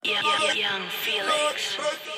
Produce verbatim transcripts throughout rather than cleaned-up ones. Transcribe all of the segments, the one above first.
Young Felix.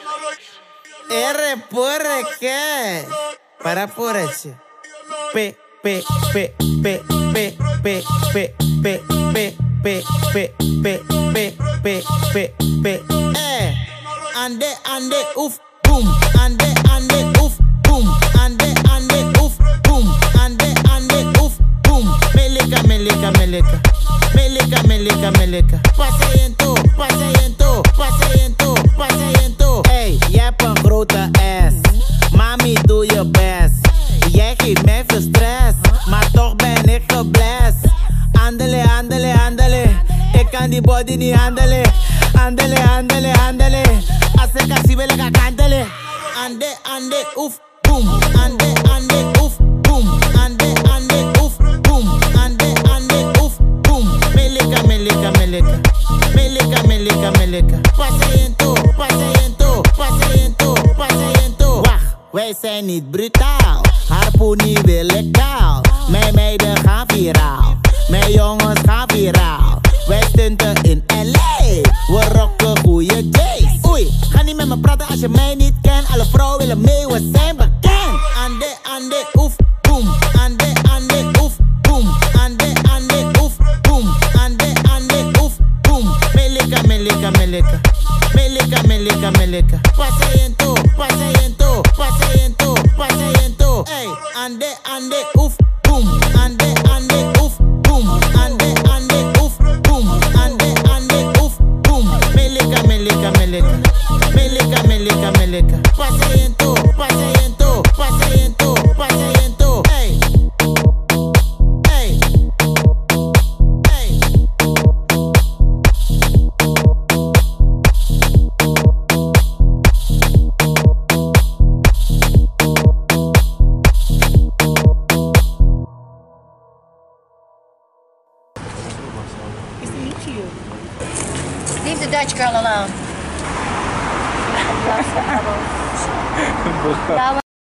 R por qué? Para por eso. P P P P P P P P P P P P P P P Eh. Ande ande uf boom. Ande ande uf boom. Ande ande uf boom. Ande ande uf boom. Meleka meleka meleka. Meleka meleka meleka. Pasiënto, pasiënto, pasiënto, pasiënto. Hey, jij hebt een grote ass. Mami, doe je best. Jij geeft mij veel stress, maar toch ben ik geblest. Andele, andele, andele. Ik kan die body niet handelen. Andele, andele, andele. Als ik kan zien wil ik haar kantelen. Ande, ande, oef, boom. Ande, ande, oef, boom. Ande, ande, oef, boom. Ande, ande, oef, boom. Meleka, meleka, meleka. Meleka, meleka, meleka. Pasiënto, pasiënto, pasiënto, pasiënto. Wacht, wij zijn niet brutaal. Harpoenie wil ik kaal. Mijn meiden gaan viraal. Mijn jongens gaan viraal. Wij stunten in L A. We rocken goeie J's. Oei, ga niet met me praten als je mij niet kent. Alle vrouwen willen mee, we zijn bekend. Ande, ande, oef, boom. Ande, ande, oef, boom. Ande, ande, oef, boom. Ande, ande, oef, boom. Meleka, meleka, meleka. Meleka, meleka, meleka. Pasiënto, pasiënto, pasiënto, pasiënto. Hey, ande, ande, oef, boom. Ande, ande, oef, boom. Ande, ande, oef, boom. Ande, ande, oef, boom. Meleka, meleka, meleka. Meleka, meleka, meleka. Pasiënto, pasiënto, pasiënto, pasiënto. Hey. Hey. Hey. Nice to meet you. Leave the Dutch girl alone.